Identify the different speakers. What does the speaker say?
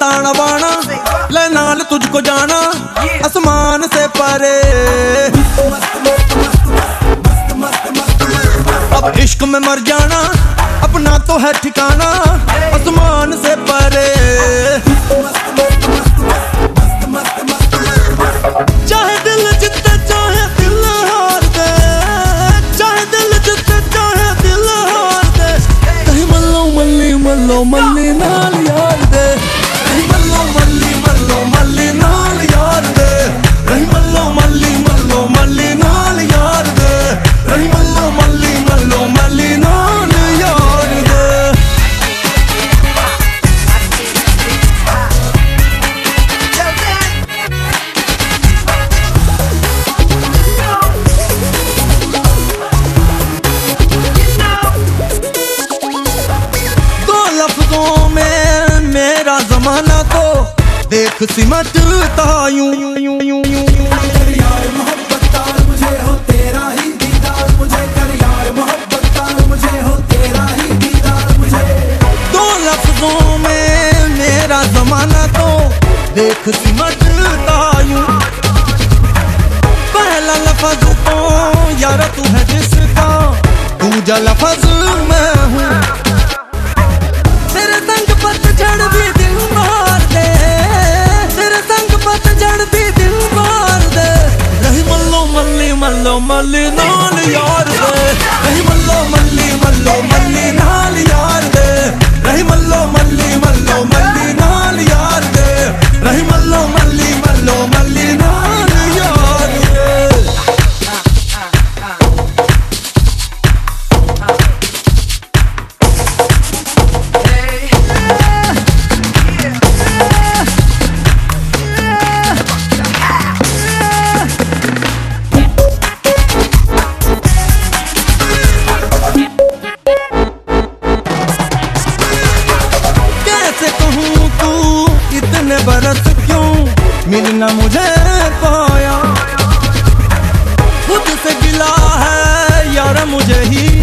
Speaker 1: ताना बाना, ले नाल तुझको जाना आसमान से परे। अब इश्क में मर जाना अपना तो है ठिकाना आसमान से परे। चाहे दिल जितने चाहे दिल हार दे, चाहे दिल जितने चाहे दिल हार दे, कहीं मल्लो मल्ली मल्लो मल्ली नाल यार दे, कहीं मल्लो मल्ली मल्लो मल्ली नाल यार दे, कहीं मल्लो मल्ली मल्लो मल्ली नाल यार दे, कहीं मल्लो मल्ली मल्लो मल्ली नाल यार दे। मेरा जमाना तो देख सिमटता यूं कर यार मोहब्बत तार मुझे हो तेरा ही दीदार मुझे, कर यार मोहब्बत तार मुझे हो तेरा ही दीदार मुझे। दो लफ्जों में मेरा जमाना तो देख सिमटता यूं। पहला लफ्ज तो यार तू है जिसका, दूजा लफ्ज मैं हूँ। तेरे संग पतझड़ भी दिल मार दे, तेरे संग पतझड़ भी दिल मार दे, रही मल्लो मल्ली मल्लो मल्ली नाल यार दे, रही मल्लो मल्ली मल्लो मल्ली नाल यार दे, रही मल्लो मल्ली मल्लो मल्ली नाल यार दे, रही मल्लो मल्ली मल्लो मल्ली नाल यार दे। इतने बरस क्यों मिलना मुझे पाया, खुद से गिला है यार मुझे ही